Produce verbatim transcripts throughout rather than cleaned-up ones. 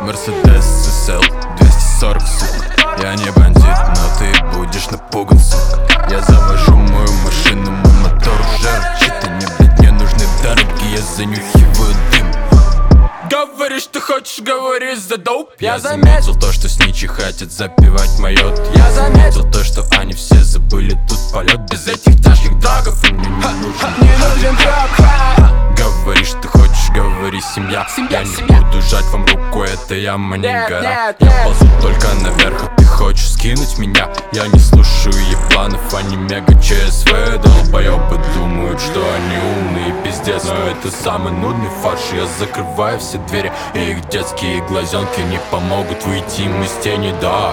Мерседес эс эл двести сорок, сука. Я не бандит, но ты будешь напуган, сука. Я завожу мою машину, мой мотор уже рычит. И мне, блядь, не нужны дороги, я занюхиваю дым. Говоришь, ты хочешь, говори за доуп. Я заметил то, что сничи хотят запивать майот. Я заметил то, что они все забыли тут полет. Без этих тяжких драгов и мне не нужен. Не нужен драг. Говоришь, ты хочешь, говори семья. Я не буду жать вам руку, это яма, не гора. Я ползу только наверх, а ты хочешь скинуть меня. Я не слушаю ебланов, они мега ЧСВ. Долбоёбы думают, что они умные, пиздец. Но это самый нудный фарш, я закрываю все двери. И их детские глазенки не помогут выйти им из тени, да.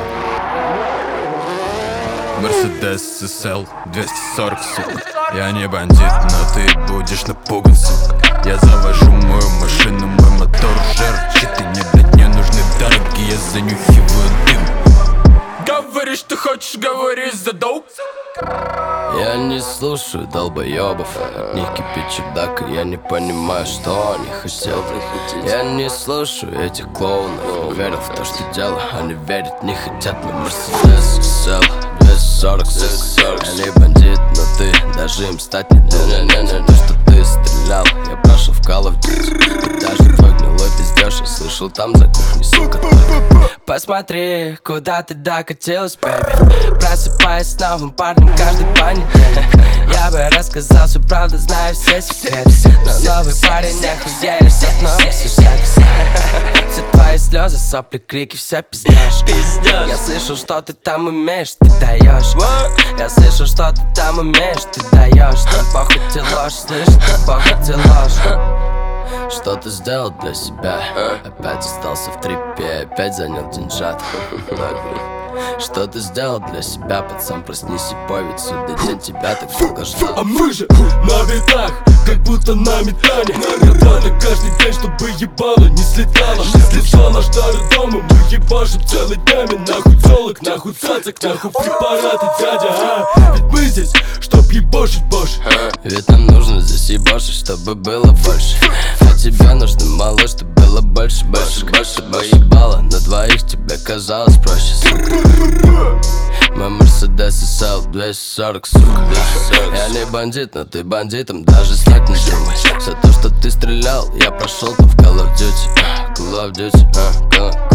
Мерседес эс эл двести сорок, сука. Я не бандит, но ты будешь напуган, сука. Я завожу мою машину, мой мотор уже рычит. И мне, блядь, не нужны дороги, я занюхиваю дым. Говоришь, ты хочешь, говори за доуп. Я не слушаю долбоёбов, от них кипит чердак, и я не понимаю, что они хотят. Я не слушаю этих клоунов, верил в то, что делаю, они верить не хотят. Но Мерседес эс эл двести сорок, сука. Я не бандит, но ты даже им стать не должен. То, что ты стрелял, я прошел в Call of Duty. Даже твой гнилой пиздёж, я слышал там за кухней, сука. Посмотри, куда ты докатилась, бэйби. Просыпаясь с новым парнем каждый панит. Я бы рассказал всю правду, знаю все секреты. Но новый парень охуели, все новых сюжетов. Все твои слезы, сопли, крики, все пиздешь. Я слышал, что ты там умеешь, ты даешь. Я слышал, что ты там умеешь, ты даешь. Нам похуй ты ложь, слышишь, нам похуй ты ложь. Что ты сделал для себя? Опять остался в трипе, опять занял деньжат. Что ты сделал для себя, пацан, проснись и поведь. Сюда день тебя так долго ждал. А мы же на битах, как будто на метане. Метаны каждый день, чтобы ебало не слетало. Не слетало, ждали дома, мы ебашим целыми днями. Нахуй телок, нахуй цацик, нахуй препараты, дядя, а? Ведь мы здесь, чтоб ебашить больше. Ведь нам нужно здесь ебашить, чтобы было больше. А тебе нужно мало, чтобы было больше, больше, больше. Ебало на двоих, тебе казалось проще, сука. Мой Мерседес эс эл двести сорок, сука. Я не бандит, но ты бандитом даже стать не думай. За то, что ты стрелял, я прошел там в Call of Duty, Call of Duty, uh, Call of Duty.